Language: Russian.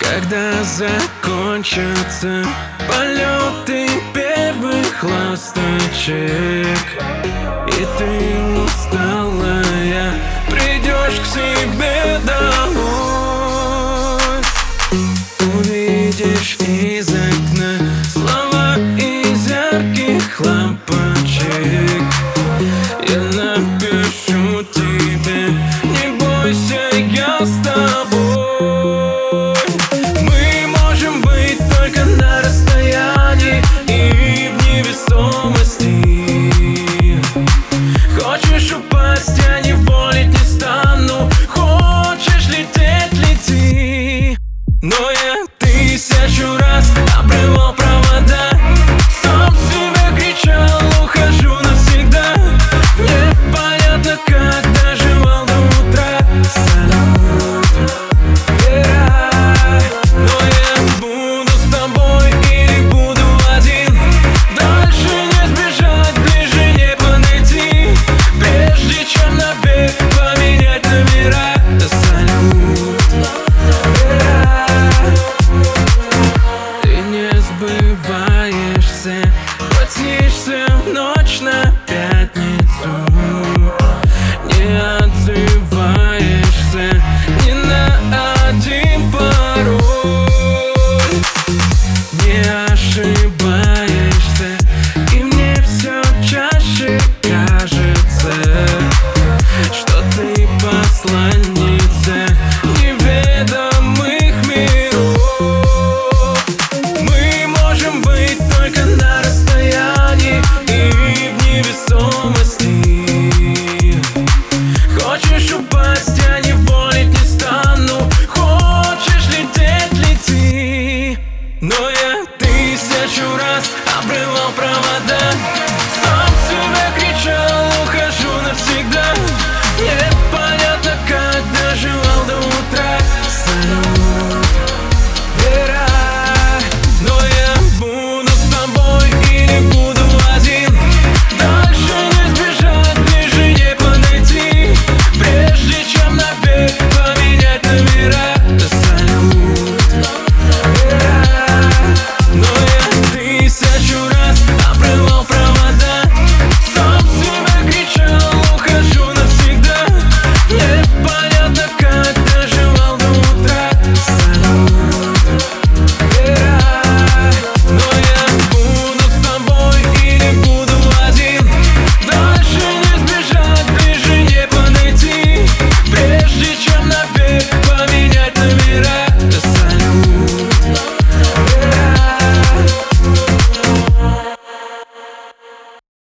Когда закончатся полеты первых ласточек, и ты усталая придешь к себе домой, увидишь из окна слова из ярких лампочек. Я напишу тебе: не бойся, я с тобой. Мы можем быть только на расстоянии и в невесомости. Хочешь упасть, я не волить не стану. Хочешь лететь, лети. Но я тысячу раз обрывал провода, сам себе кричал: ухожу навсегда. Мне понятно, как доживал до утра. Салют, Вера. Но я буду с тобой или буду один. Дальше не сбежать, ближе не подойти, прежде чем навек поменять номера. Салют, Вера. Ты не сбываешься, хоть снишься в ночь на пятницу. Не отзываешься ни на один пароль. Не ошибаешься, и мне все чаще кажется, что ты посланница неведомых миров. Мы можем быть только на расстоянии и в невесомости. Хочешь упасть, я не волить не стану. Хочешь лететь, лети. Но я тысячу раз обрывал провода, сам себе кричал: ухожу навсегда. Мне понятно, как доживал до утра. Салют, Вера. Но я буду с тобой или буду один. Дальше не сбежать, ближе не подойти, прежде чем навек поменять номера.